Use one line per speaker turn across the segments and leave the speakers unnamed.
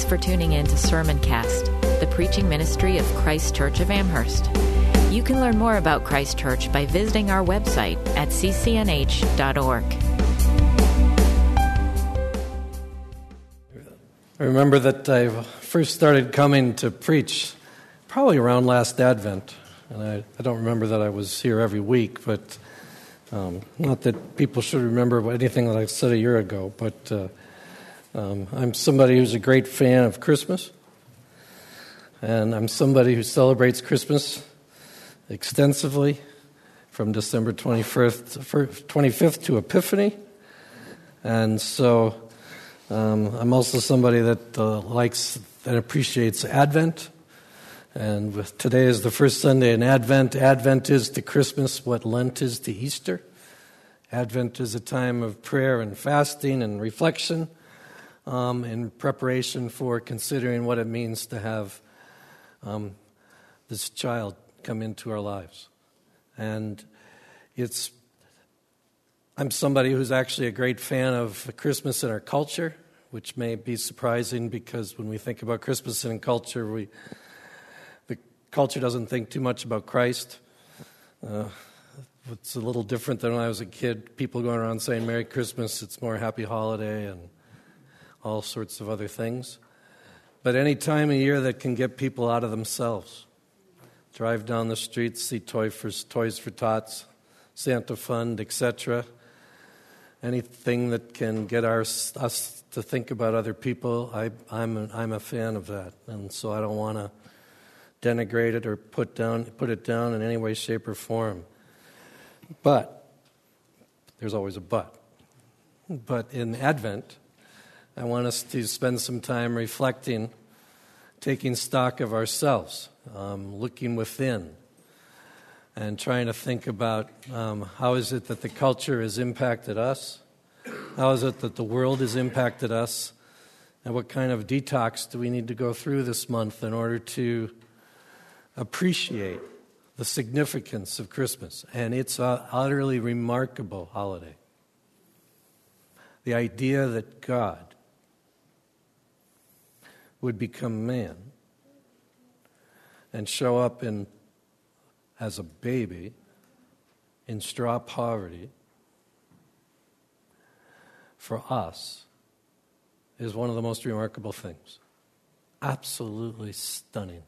for tuning in to Sermoncast, the preaching ministry of Christ Church of Amherst. You can learn more about Christ Church by visiting our website at ccnh.org.
I remember that I first started coming to preach probably around last Advent, and I don't remember that I was here every week, but not that people should remember anything that I said a year ago, but I'm somebody who's a great fan of Christmas, and I'm somebody who celebrates Christmas extensively from December 25th to Epiphany, and so I'm also somebody that likes and appreciates Advent, and today is the first Sunday in Advent. Advent is to Christmas what Lent is to Easter. Advent is a time of prayer and fasting and reflection in preparation for considering what it means to have this child come into our lives. And I'm somebody who's actually a great fan of Christmas in our culture, which may be surprising because when we think about Christmas in culture, the culture doesn't think too much about Christ. It's a little different than when I was a kid. People going around saying Merry Christmas, it's more Happy Holiday and all sorts of other things. But any time of year that can get people out of themselves. Drive down the streets, see Toys for Tots, Santa Fund, etc. Anything that can get us to think about other people, I'm a fan of that. And so I don't want to denigrate it or put it down in any way, shape, or form. But, there's always a but. But in Advent, I want us to spend some time reflecting, taking stock of ourselves, looking within, and trying to think about how is it that the culture has impacted us, how is it that the world has impacted us, and what kind of detox do we need to go through this month in order to appreciate the significance of Christmas. And it's an utterly remarkable holiday. The idea that God would become man and show up as a baby in straw poverty for us is one of the most remarkable things. Absolutely stunning.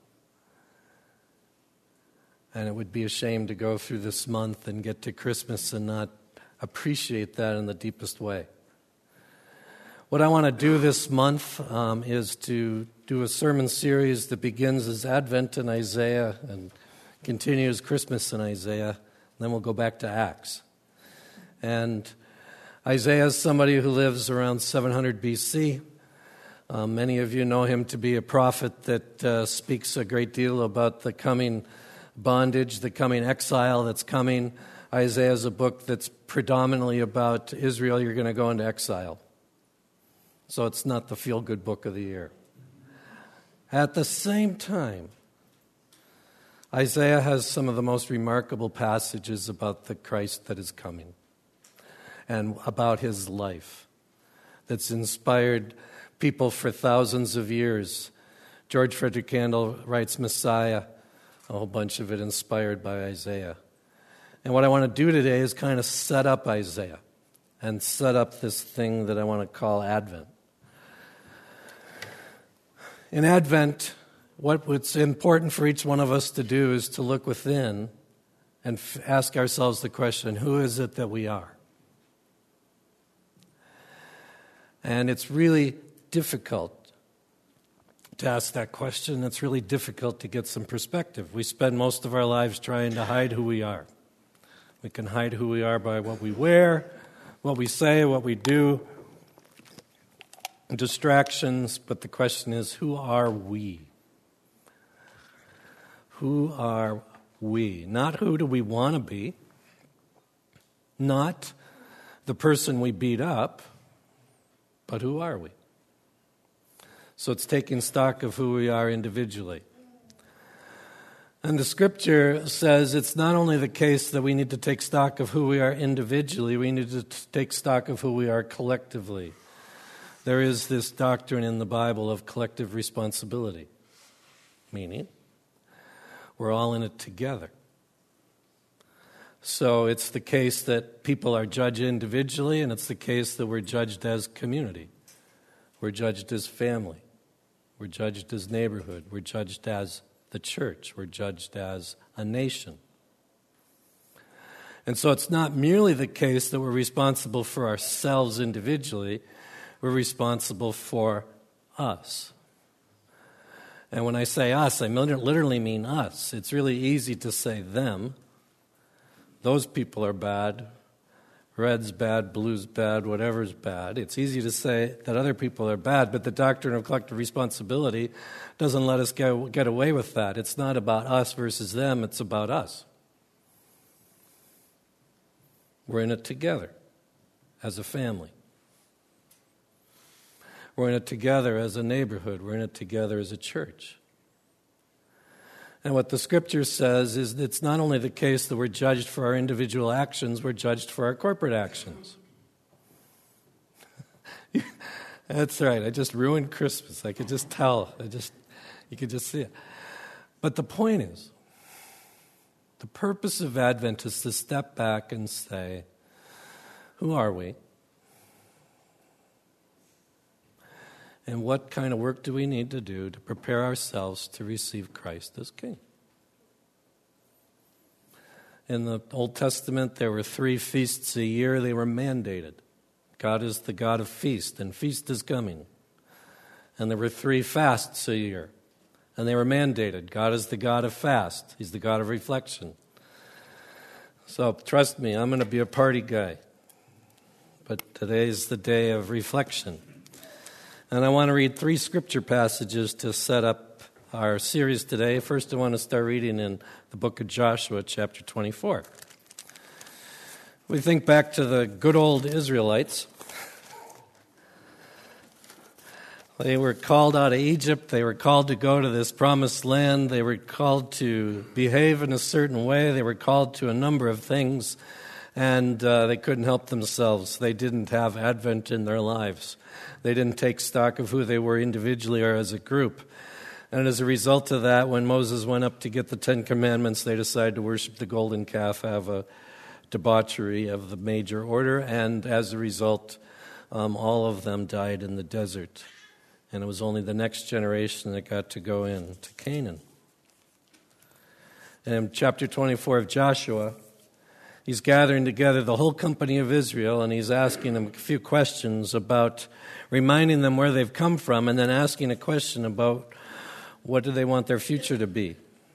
And it would be a shame to go through this month and get to Christmas and not appreciate that in the deepest way. What I want to do this month is to do a sermon series that begins as Advent in Isaiah and continues Christmas in Isaiah, and then we'll go back to Acts. And Isaiah is somebody who lives around 700 BC. Many of you know him to be a prophet that speaks a great deal about the coming bondage, the coming exile that's coming. Isaiah is a book that's predominantly about Israel. You're going to go into exile. So it's not the feel-good book of the year. At the same time, Isaiah has some of the most remarkable passages about the Christ that is coming and about his life that's inspired people for thousands of years. George Frederick Handel writes Messiah, a whole bunch of it inspired by Isaiah. And what I want to do today is kind of set up Isaiah and set up this thing that I want to call Advent. In Advent, what's important for each one of us to do is to look within and ask ourselves the question, who is it that we are? And it's really difficult to ask that question. It's really difficult to get some perspective. We spend most of our lives trying to hide who we are. We can hide who we are by what we wear, what we say, what we do, distractions, but the question is, who are we? Who are we? Not who do we want to be, not the person we beat up, but who are we? So it's taking stock of who we are individually. And the scripture says it's not only the case that we need to take stock of who we are individually, we need to take stock of who we are collectively. there is this doctrine in the Bible of collective responsibility, meaning we're all in it together. So it's the case that people are judged individually, and it's the case that we're judged as community. We're judged as family. We're judged as neighborhood. We're judged as the church. We're judged as a nation. And so it's not merely the case that we're responsible for ourselves individually. We're responsible for us. And when I say us, I literally mean us. It's really easy to say them. Those people are bad. Red's bad, blue's bad, whatever's bad. It's easy to say that other people are bad, but the doctrine of collective responsibility doesn't let us get away with that. It's not about us versus them, it's about us. We're in it together as a family. We're in it together as a neighborhood. We're in it together as a church. And what the Scripture says is that it's not only the case that we're judged for our individual actions, we're judged for our corporate actions. That's right, I just ruined Christmas. I could just tell. You could just see it. But the point is, the purpose of Advent is to step back and say, who are we? And what kind of work do we need to do to prepare ourselves to receive Christ as King? In the Old Testament, there were 3 feasts a year. They were mandated. God is the God of feast, and feast is coming. And there were 3 fasts a year, and they were mandated. God is the God of fast. He's the God of reflection. So trust me, I'm going to be a party guy. But today's the day of reflection. And I want to read 3 scripture passages to set up our series today. First, I want to start reading in the book of Joshua, chapter 24. We think back to the good old Israelites. They were called out of Egypt. They were called to go to this promised land. They were called to behave in a certain way. They were called to a number of things, and they couldn't help themselves. They didn't have Advent in their lives. They didn't take stock of who they were individually or as a group. And as a result of that, when Moses went up to get the 10 Commandments, they decided to worship the golden calf, have a debauchery of the major order, and as a result, all of them died in the desert. And it was only the next generation that got to go into Canaan. And in chapter 24 of Joshua, he's gathering together the whole company of Israel, and he's asking them a few questions about reminding them where they've come from, and then asking a question about what do they want their future to be.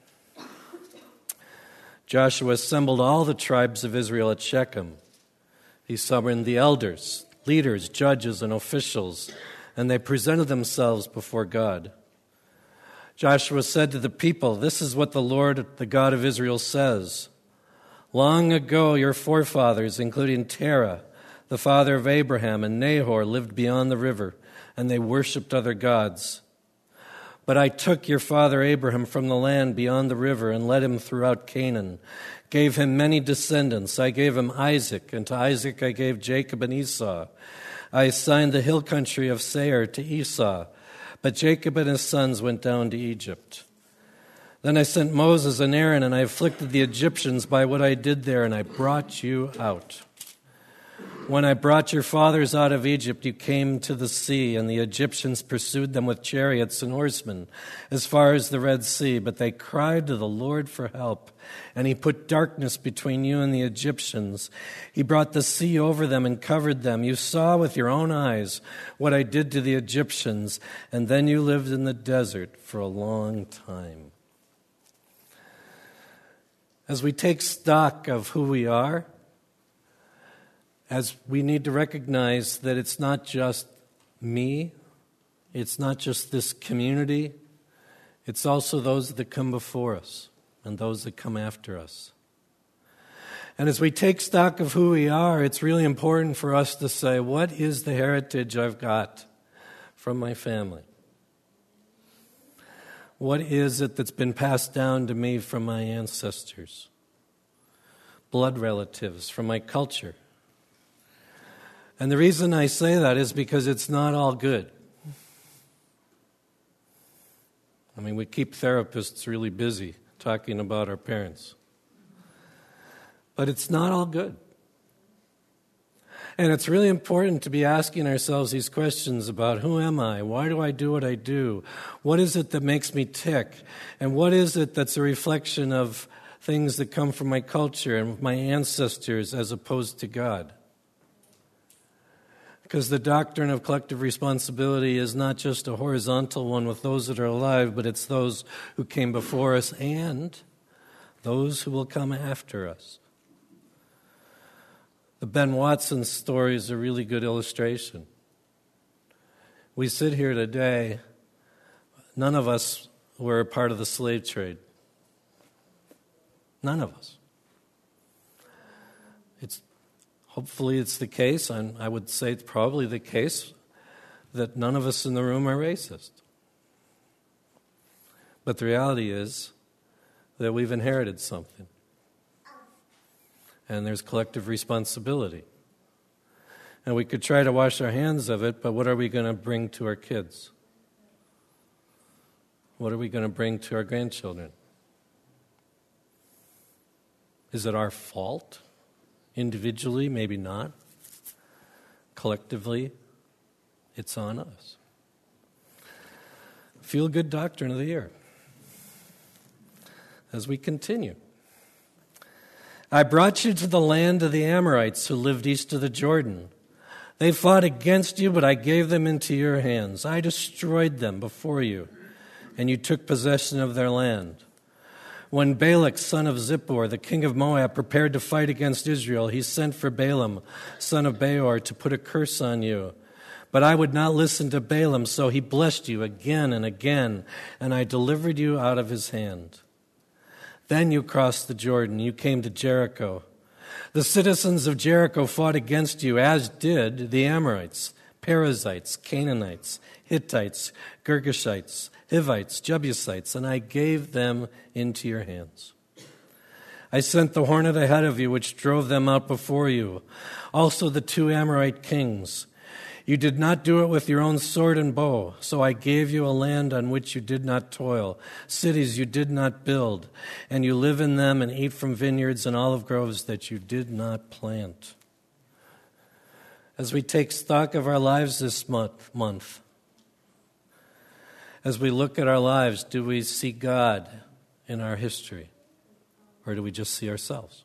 Joshua assembled all the tribes of Israel at Shechem. He summoned the elders, leaders, judges, and officials, and they presented themselves before God. Joshua said to the people, "This is what the Lord, the God of Israel, says. Long ago, your forefathers, including Terah, the father of Abraham, and Nahor, lived beyond the river, and they worshipped other gods. But I took your father Abraham from the land beyond the river and led him throughout Canaan, gave him many descendants. I gave him Isaac, and to Isaac I gave Jacob and Esau. I assigned the hill country of Seir to Esau, but Jacob and his sons went down to Egypt. Then I sent Moses and Aaron, and I afflicted the Egyptians by what I did there, and I brought you out. When I brought your fathers out of Egypt, you came to the sea, and the Egyptians pursued them with chariots and horsemen as far as the Red Sea. But they cried to the Lord for help, and he put darkness between you and the Egyptians. He brought the sea over them and covered them. You saw with your own eyes what I did to the Egyptians, and then you lived in the desert for a long time." As we take stock of who we are, as we need to recognize that it's not just me, it's not just this community, it's also those that come before us and those that come after us. And as we take stock of who we are, it's really important for us to say, what is the heritage I've got from my family? What is it that's been passed down to me from my ancestors? Blood relatives, from my culture. And the reason I say that is because it's not all good. I mean, we keep therapists really busy talking about our parents. But it's not all good. And it's really important to be asking ourselves these questions about who am I? Why do I do what I do? What is it that makes me tick? And what is it that's a reflection of things that come from my culture and my ancestors as opposed to God? Because the doctrine of collective responsibility is not just a horizontal one with those that are alive, but it's those who came before us and those who will come after us. The Ben Watson story is a really good illustration. We sit here today, none of us were a part of the slave trade. None of us. Hopefully it's the case, and I would say it's probably the case, that none of us in the room are racist. But the reality is that we've inherited something. And there's collective responsibility. And we could try to wash our hands of it, but what are we going to bring to our kids? What are we going to bring to our grandchildren? Is it our fault? Individually, maybe not. Collectively, it's on us. Feel-good doctrine of the year. As we continue. I brought you to the land of the Amorites who lived east of the Jordan. They fought against you, but I gave them into your hands. I destroyed them before you, and you took possession of their land. When Balak, son of Zippor, the king of Moab, prepared to fight against Israel, he sent for Balaam, son of Beor, to put a curse on you. But I would not listen to Balaam, so he blessed you again and again, and I delivered you out of his hand. Then you crossed the Jordan. You came to Jericho. The citizens of Jericho fought against you, as did the Amorites, Perizzites, Canaanites, Hittites, Girgashites, Hivites, Jebusites, and I gave them into your hands. I sent the hornet ahead of you, which drove them out before you. Also the 2 Amorite kings. You did not do it with your own sword and bow, so I gave you a land on which you did not toil, cities you did not build, and you live in them and eat from vineyards and olive groves that you did not plant. As we take stock of our lives this month, as we look at our lives, do we see God in our history? Or do we just see ourselves?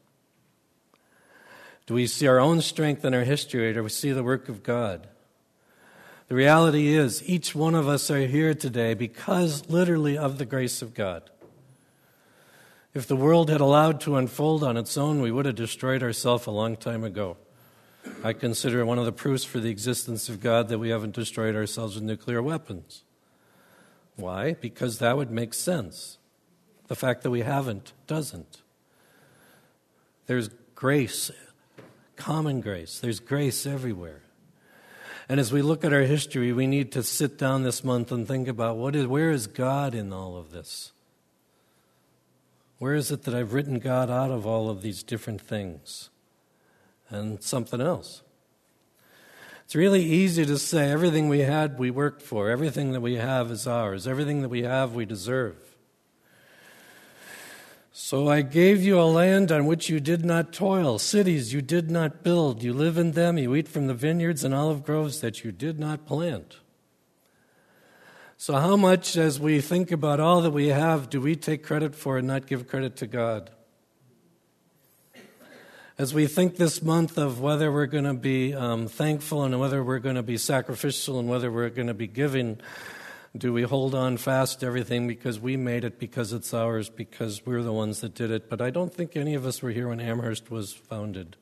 Do we see our own strength in our history, or do we see the work of God? The reality is, each one of us are here today because literally of the grace of God. If the world had allowed to unfold on its own, we would have destroyed ourselves a long time ago. I consider one of the proofs for the existence of God that we haven't destroyed ourselves with nuclear weapons. Why? Because that would make sense. The fact that we haven't doesn't. There's grace, common grace. There's grace everywhere. And as we look at our history, we need to sit down this month and think about where is God in all of this? Where is it that I've written God out of all of these different things? And something else. It's really easy to say everything we had we worked for, everything that we have is ours, everything that we have we deserve. So I gave you a land on which you did not toil, cities you did not build. You live in them, you eat from the vineyards and olive groves that you did not plant. So how much, as we think about all that we have, do we take credit for and not give credit to God? As we think this month of whether we're going to be thankful and whether we're going to be sacrificial and whether we're going to be giving, do we hold on fast to everything because we made it, because it's ours, because we're the ones that did it? But I don't think any of us were here when Amherst was founded.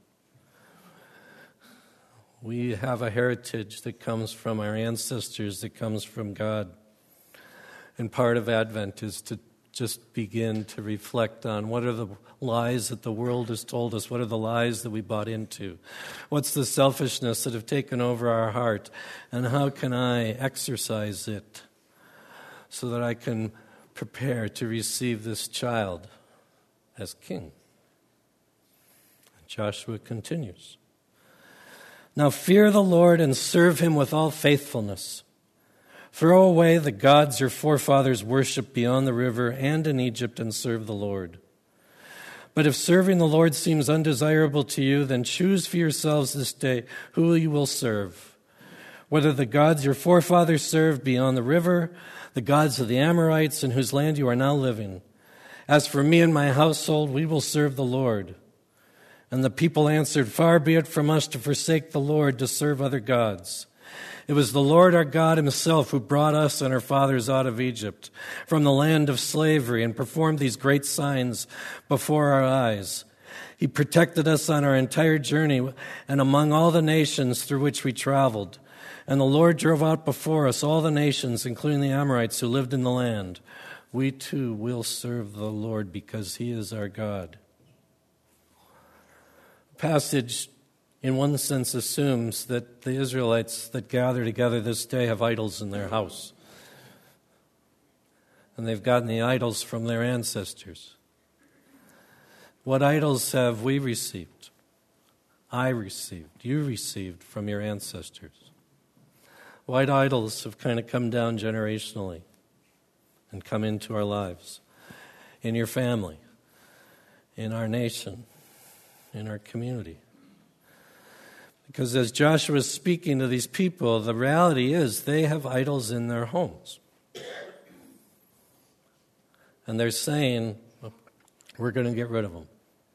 We have a heritage that comes from our ancestors, that comes from God. And part of Advent is to just begin to reflect on what are the lies that the world has told us, what are the lies that we bought into, what's the selfishness that have taken over our heart, and how can I exercise it so that I can prepare to receive this child as king. Joshua continues. Now fear the Lord and serve him with all faithfulness. Throw away the gods your forefathers worshipped beyond the river and in Egypt and serve the Lord. But if serving the Lord seems undesirable to you, then choose for yourselves this day who you will serve, whether the gods your forefathers served beyond the river, the gods of the Amorites in whose land you are now living. As for me and my household, we will serve the Lord. And the people answered, Far be it from us to forsake the Lord to serve other gods. It was the Lord our God himself who brought us and our fathers out of Egypt, from the land of slavery, and performed these great signs before our eyes. He protected us on our entire journey and among all the nations through which we traveled. And the Lord drove out before us all the nations, including the Amorites who lived in the land. We too will serve the Lord because he is our God. The passage, in one sense, assumes that the Israelites that gather together this day have idols in their house. And they've gotten the idols from their ancestors. What idols have we received? I received, you received from your ancestors. White idols have kind of come down generationally and come into our lives, in your family, in our nation, in our community. Because as Joshua is speaking to these people, the reality is they have idols in their homes. And they're saying, we're going to get rid of them.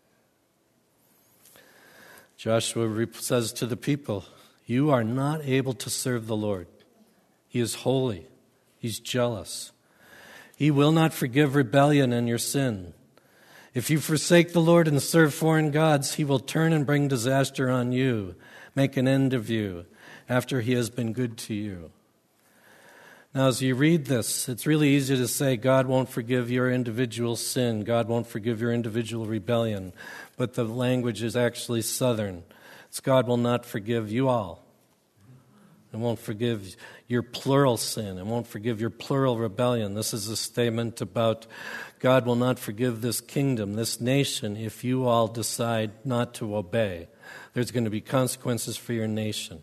Joshua says to the people, you are not able to serve the Lord. He is holy. He's jealous. He will not forgive rebellion and your sin. If you forsake the Lord and serve foreign gods, he will turn and bring disaster on you, make an end of you, after he has been good to you. Now, as you read this, it's really easy to say God won't forgive your individual sin, God won't forgive your individual rebellion, but the language is actually Southern. It's God will not forgive you all. It won't forgive your plural sin. It won't forgive your plural rebellion. This is a statement about God will not forgive this kingdom, this nation, if you all decide not to obey. There's going to be consequences for your nation.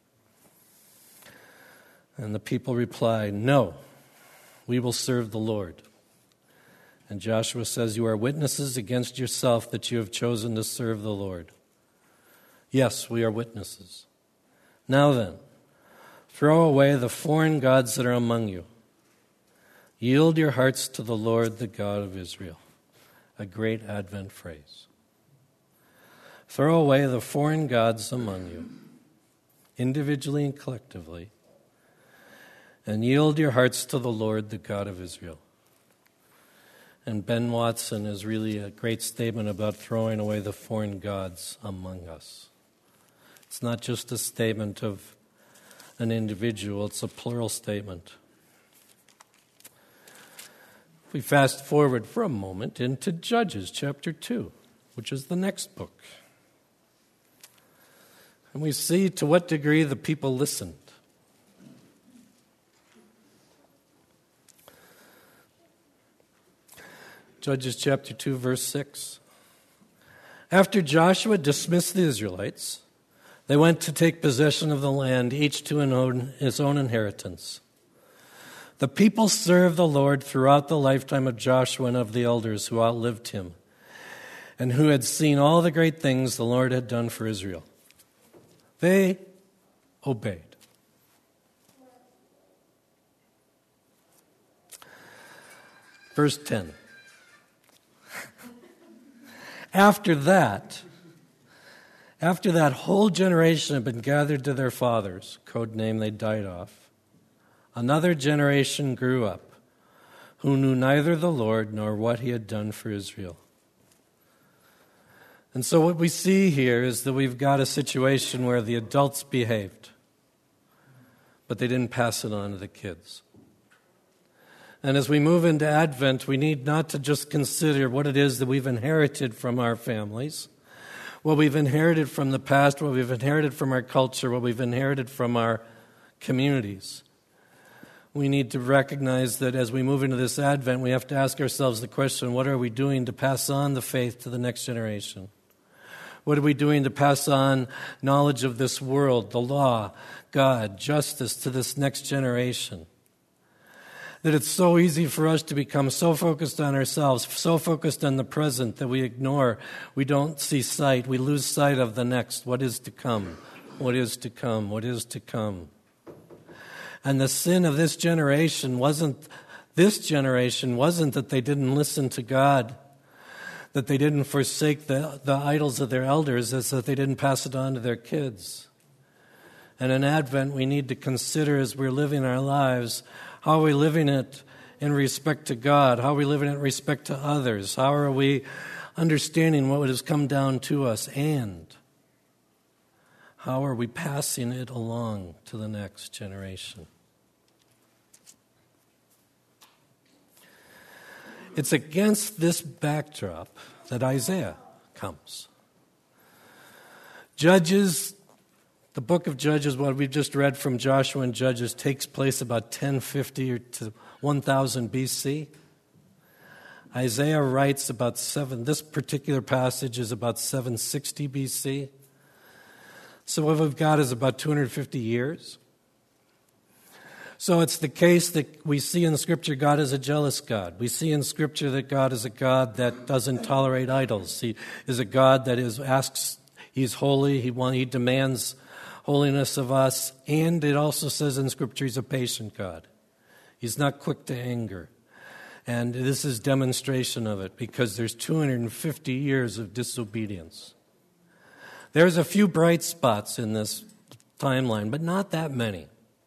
And the people reply, no, we will serve the Lord. And Joshua says, you are witnesses against yourself that you have chosen to serve the Lord. Yes, we are witnesses. Now then, throw away the foreign gods that are among you. Yield your hearts to the Lord, the God of Israel. A great Advent phrase. Throw away the foreign gods among you, individually and collectively, and yield your hearts to the Lord, the God of Israel. And Ben Watson is really a great statement about throwing away the foreign gods among us. It's not just a statement of an individual, it's a plural statement. We fast forward for a moment into Judges chapter 2, which is the next book. And we see to what degree the people listened. Judges chapter 2, verse 6. After Joshua dismissed the Israelites, they went to take possession of the land, each to his own inheritance. The people served the Lord throughout the lifetime of Joshua and of the elders who outlived him, and who had seen all the great things the Lord had done for Israel. They obeyed. Verse 10. After that whole generation had been gathered to their fathers, code name they died off, another generation grew up, who knew neither the Lord nor what he had done for Israel. And so what we see here is that we've got a situation where the adults behaved, but they didn't pass it on to the kids. And as we move into Advent, we need not to just consider what it is that we've inherited from our families, what we've inherited from the past, what we've inherited from our culture, what we've inherited from our communities. We need to recognize that as we move into this Advent, we have to ask ourselves the question, what are we doing to pass on the faith to the next generation? What are we doing to pass on knowledge of this world, the law, God, justice to this next generation? That it's so easy for us to become so focused on ourselves, so focused on the present that we ignore, we don't see sight, we lose sight of the next, what is to come, what is to come, what is to come. And the sin of this generation wasn't that they didn't listen to God, that they didn't forsake the idols of their elders, it's that they didn't pass it on to their kids. And in Advent, we need to consider as we're living our lives, how are we living it in respect to God? How are we living it in respect to others? How are we understanding what has come down to us? And how are we passing it along to the next generation? It's against this backdrop that Isaiah comes. Judges, the book of Judges, what we've just read from Joshua and Judges, takes place about 1050 to 1000 BC. Isaiah writes about this particular passage is about 760 BC. So what we've got is about 250 years. So it's the case that we see in Scripture God is a jealous God. We see in Scripture that God is a God that doesn't tolerate idols. He is a God that asks, He's holy, He demands holiness of us, and it also says in Scripture He's a patient God. He's not quick to anger. And this is demonstration of it because there's 250 years of disobedience. There's a few bright spots in this timeline, but not that many.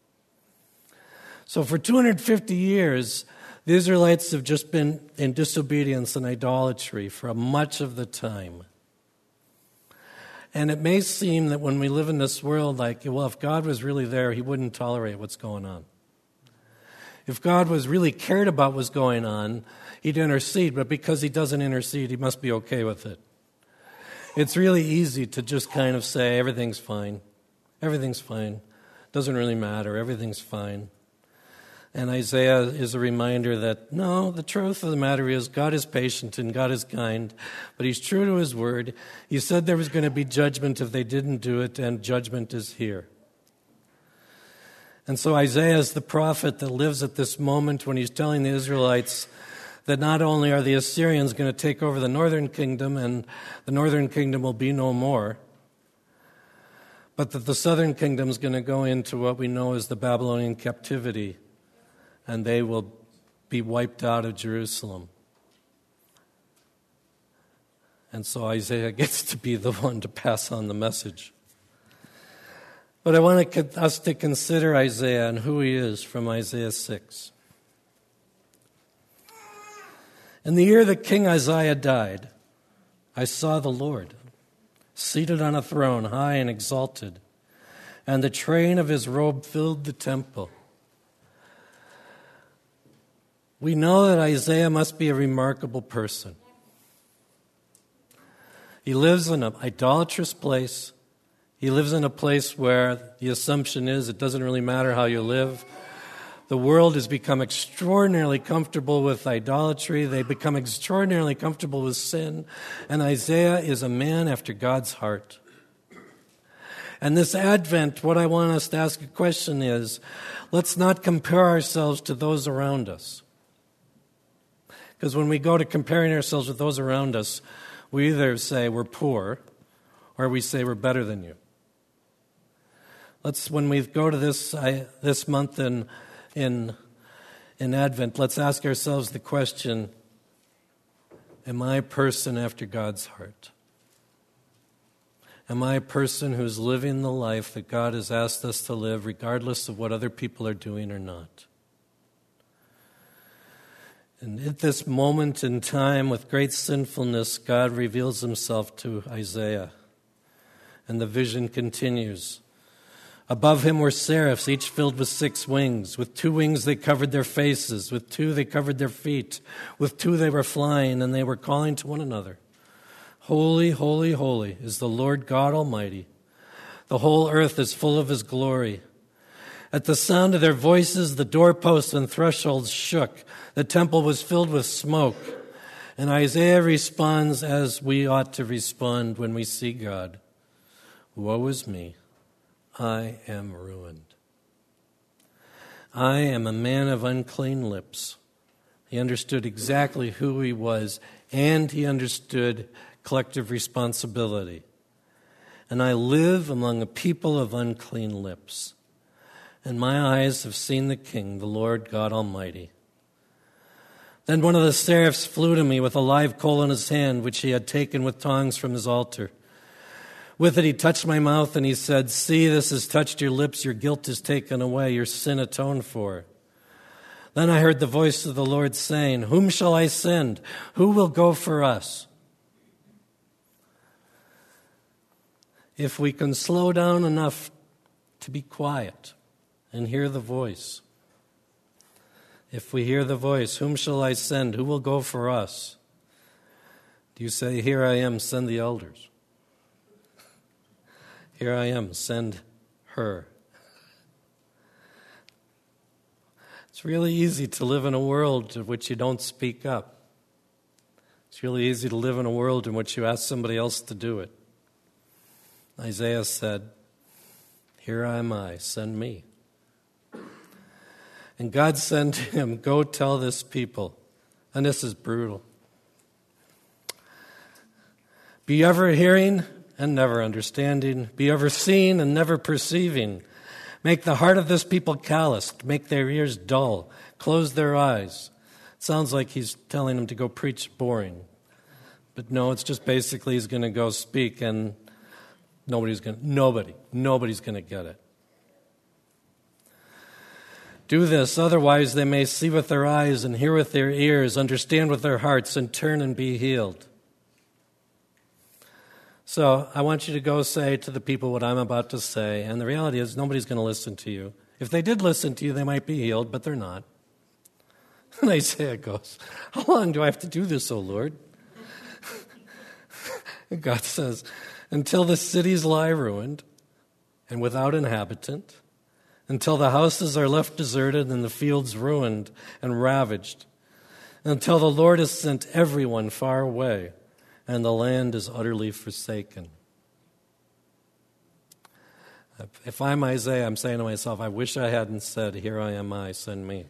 So for 250 years, the Israelites have just been in disobedience and idolatry for much of the time. And it may seem that when we live in this world, like, well, if God was really there, He wouldn't tolerate what's going on. If God was really cared about what's going on, He'd intercede, but because He doesn't intercede, He must be okay with it. It's really easy to just kind of say, everything's fine. Everything's fine. Doesn't really matter. Everything's fine. And Isaiah is a reminder that, no, the truth of the matter is God is patient and God is kind, but He's true to His word. He said there was going to be judgment if they didn't do it, and judgment is here. And so Isaiah is the prophet that lives at this moment when he's telling the Israelites that not only are the Assyrians going to take over the northern kingdom and the northern kingdom will be no more, but that the southern kingdom is going to go into what we know as the Babylonian captivity, and they will be wiped out of Jerusalem. And so Isaiah gets to be the one to pass on the message. But I want us to consider Isaiah and who he is from Isaiah 6. In the year that King Isaiah died, I saw the Lord seated on a throne, high and exalted, and the train of his robe filled the temple. We know that Isaiah must be a remarkable person. He lives in an idolatrous place. He lives in a place where the assumption is it doesn't really matter how you live. The world has become extraordinarily comfortable with idolatry. They become extraordinarily comfortable with sin. And Isaiah is a man after God's heart. And this Advent, what I want us to ask a question is, let's not compare ourselves to those around us. Because when we go to comparing ourselves with those around us, we either say we're poor or we say we're better than you. When we go to this month in Advent, let's ask ourselves the question, am I a person after God's heart? Am I a person who's living the life that God has asked us to live, regardless of what other people are doing or not? And at this moment in time, with great sinfulness, God reveals himself to Isaiah. And the vision continues. Above him were seraphs, each filled with 6 wings. With 2 wings they covered their faces. With 2 they covered their feet. With 2 they were flying, and they were calling to one another. Holy, holy, holy is the Lord God Almighty. The whole earth is full of his glory. At the sound of their voices, the doorposts and thresholds shook. The temple was filled with smoke. And Isaiah responds as we ought to respond when we see God. Woe is me, I am ruined. I am a man of unclean lips. He understood exactly who he was, and he understood collective responsibility. And I live among a people of unclean lips. And my eyes have seen the King, the Lord God Almighty. Then one of the seraphs flew to me with a live coal in his hand, which he had taken with tongs from his altar. With it he touched my mouth, and he said, See, this has touched your lips, your guilt is taken away, your sin atoned for. Then I heard the voice of the Lord saying, Whom shall I send? Who will go for us? If we can slow down enough to be quiet and hear the voice. If we hear the voice, whom shall I send? Who will go for us? Do you say, Here I am, send the elders? Here I am, send her. It's really easy to live in a world in which you don't speak up. It's really easy to live in a world in which you ask somebody else to do it. Isaiah said, Here am I, send me. And God said to him, Go tell this people. And this is brutal. Be ever hearing and never understanding. Be ever seeing and never perceiving. Make the heart of this people calloused. Make their ears dull. Close their eyes. It sounds like he's telling them to go preach boring. But no, it's just basically he's going to go speak and nobody's going to get it. Do this, otherwise they may see with their eyes and hear with their ears, understand with their hearts, and turn and be healed. So I want you to go say to the people what I'm about to say, and the reality is nobody's going to listen to you. If they did listen to you, they might be healed, but they're not. And Isaiah goes, How long do I have to do this, O Lord? And God says, Until the cities lie ruined and without inhabitant, until the houses are left deserted and the fields ruined and ravaged, until the Lord has sent everyone far away and the land is utterly forsaken. If I'm Isaiah, I'm saying to myself, I wish I hadn't said, Here I am, I, send me.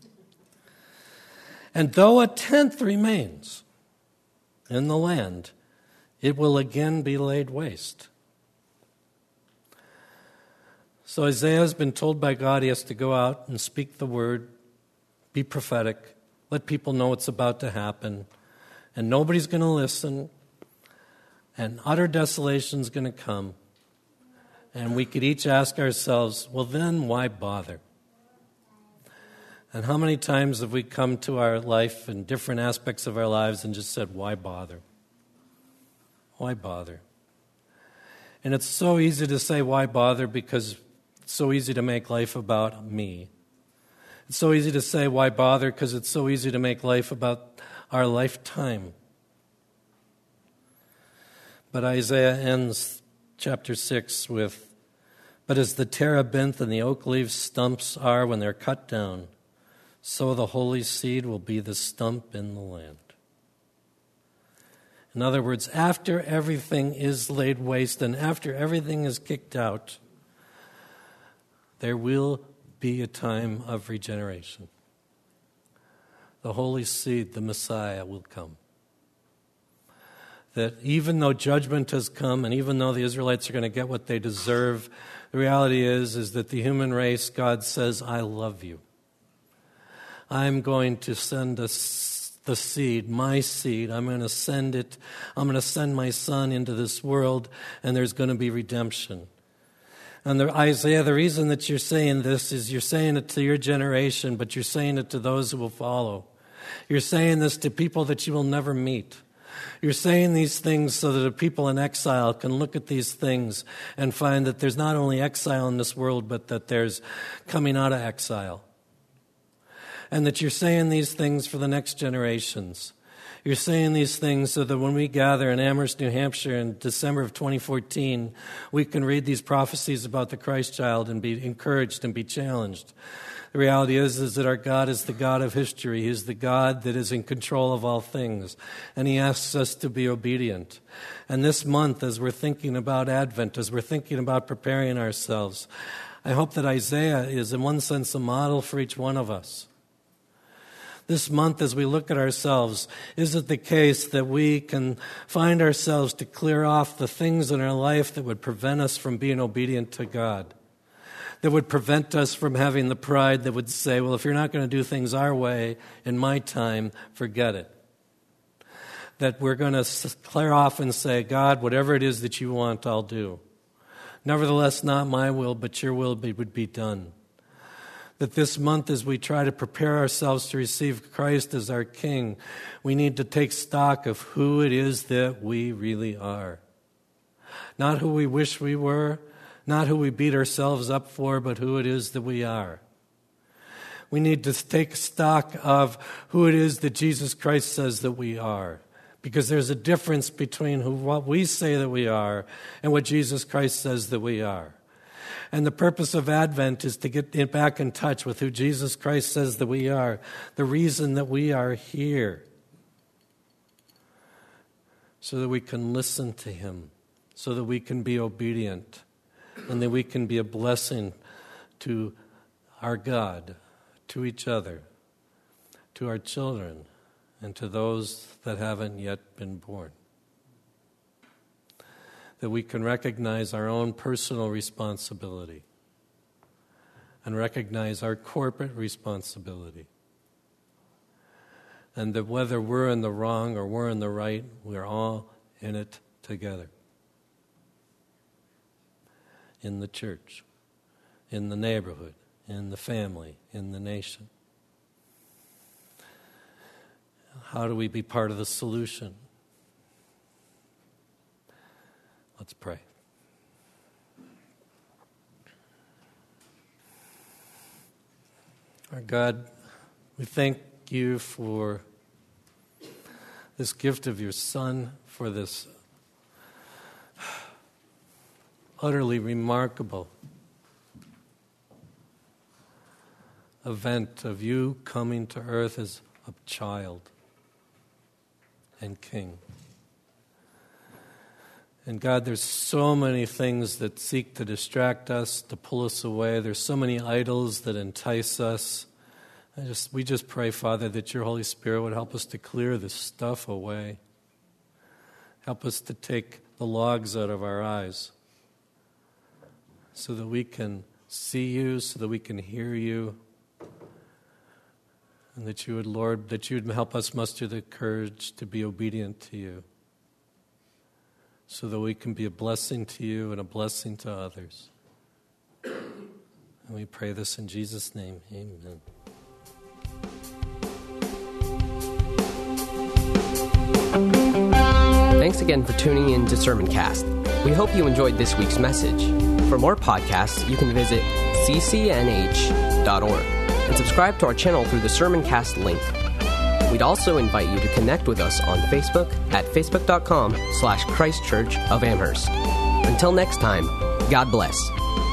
And though a tenth remains in the land, it will again be laid waste. So Isaiah has been told by God he has to go out and speak the word, be prophetic, let people know what's about to happen, and nobody's going to listen, and utter desolation is going to come. And we could each ask ourselves, well then, why bother? And how many times have we come to our life and different aspects of our lives and just said, why bother? Why bother? And it's so easy to say, why bother? Because it's so easy to make life about me. It's so easy to say, why bother? Because it's so easy to make life about our lifetime. But Isaiah ends chapter 6 with, But as the terebinth and the oak leaf stumps are when they're cut down, so the holy seed will be the stump in the land. In other words, after everything is laid waste and after everything is kicked out, there will be a time of regeneration. The holy seed, the Messiah, will come. That even though judgment has come and even though the Israelites are going to get what they deserve, the reality is that the human race, God says, I love you. I'm going to send the seed, my seed. I'm going to send it. I'm going to send my son into this world, and there's going to be redemption. And Isaiah, the reason that you're saying this is you're saying it to your generation, but you're saying it to those who will follow. You're saying this to people that you will never meet. You're saying these things so that the people in exile can look at these things and find that there's not only exile in this world, but that there's coming out of exile. And that you're saying these things for the next generations. You're saying these things so that when we gather in Amherst, New Hampshire in December of 2014, we can read these prophecies about the Christ child and be encouraged and be challenged. The reality is that our God is the God of history. He is the God that is in control of all things, and He asks us to be obedient. And this month, as we're thinking about Advent, as we're thinking about preparing ourselves, I hope that Isaiah is, in one sense, a model for each one of us. This month, as we look at ourselves, is it the case that we can find ourselves to clear off the things in our life that would prevent us from being obedient to God? That would prevent us from having the pride that would say, well, if you're not going to do things our way in my time, forget it. That we're going to clear off and say, God, whatever it is that you want, I'll do. Nevertheless, not my will, but your will would be done. That this month, as we try to prepare ourselves to receive Christ as our King, we need to take stock of who it is that we really are. Not who we wish we were, not who we beat ourselves up for, but who it is that we are. We need to take stock of who it is that Jesus Christ says that we are. Because there's a difference between what we say that we are and what Jesus Christ says that we are. And the purpose of Advent is to get back in touch with who Jesus Christ says that we are, the reason that we are here, so that we can listen to Him, so that we can be obedient, and that we can be a blessing to our God, to each other, to our children, and to those that haven't yet been born. That we can recognize our own personal responsibility and recognize our corporate responsibility. And that whether we're in the wrong or we're in the right, we're all in it together. In the church, in the neighborhood, in the family, in the nation. How do we be part of the solution? Let's pray. Our God, we thank you for this gift of your Son, for this utterly remarkable event of you coming to earth as a child and King. And God, there's so many things that seek to distract us, to pull us away. There's so many idols that entice us. We just pray, Father, that your Holy Spirit would help us to clear this stuff away. Help us to take the logs out of our eyes so that we can see you, so that we can hear you, and that you would, Lord, that you would help us muster the courage to be obedient to you, so that we can be a blessing to you and a blessing to others. And we pray this in Jesus' name. Amen.
Thanks again for tuning in to SermonCast. We hope you enjoyed this week's message. For more podcasts, you can visit ccnh.org and subscribe to our channel through the SermonCast link. We'd also invite you to connect with us on Facebook at facebook.com/Christ Church of Amherst. Until next time, God bless.